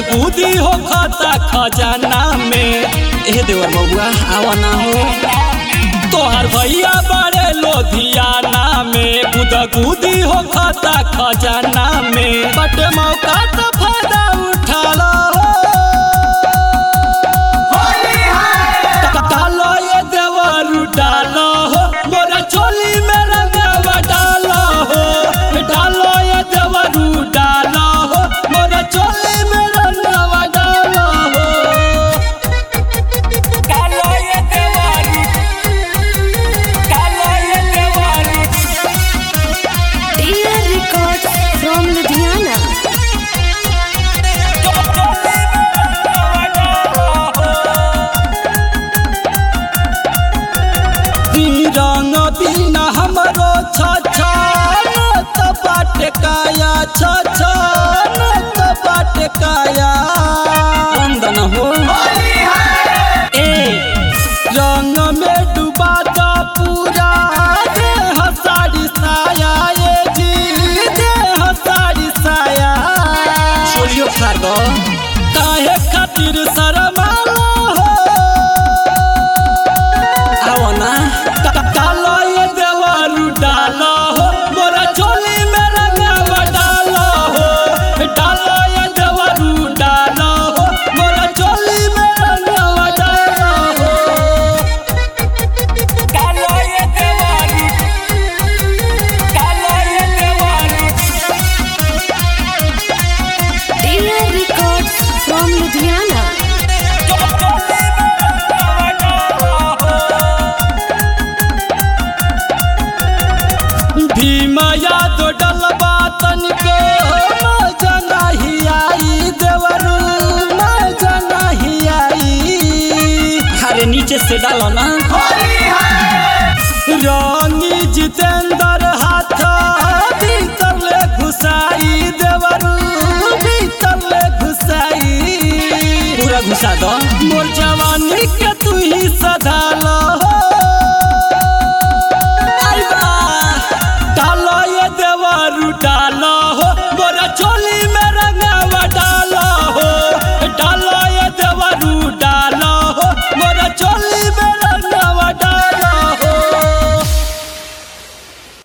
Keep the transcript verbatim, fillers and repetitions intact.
गुदी हो खाता खजाना में। ए देवर मौआ आवा ना हो तोहर भैया बड़े लोधियाना में। गुदा गुदी हो खाता खजाना में बटे मौका तो फायदा उठा लो डालो ये देवर डालो हो मोरा चोली में रंगवा डालो हो। डालो ये देवर डालो हो मोरा चोली में रंगवा डालो हो। डालो ये देवर डालो ये देवर। Dear Records from Ludhiana. रंग बिना हमरो छछन त बाटे काया छछन त बाटे काया वंदन हो ए रंग में डूबा द पूरा देह साड़ी साया ए जी देह साड़ी साया छोड़ियो खा दो काहे खातिर शर्मालो हो आओ ना डालो ये देवर डालो हो मोरा चोली में रंगवा डालो हो। डालो ये देवर डालो हो मोरा चोली में रंगवा डालो हो। डालो ये देवर डालो ये देवर। Dear Records from Ludhiana. Bhima याद डलबा तनिको मजा नाही आई देवरू मजा नाही आई। अरे नीचे से डालो ना रानी जितेंद्र हाथ भीतर ले घुसाई देवरू भीतर ले घुसाई पूरा घुसा दो मोर जवानी के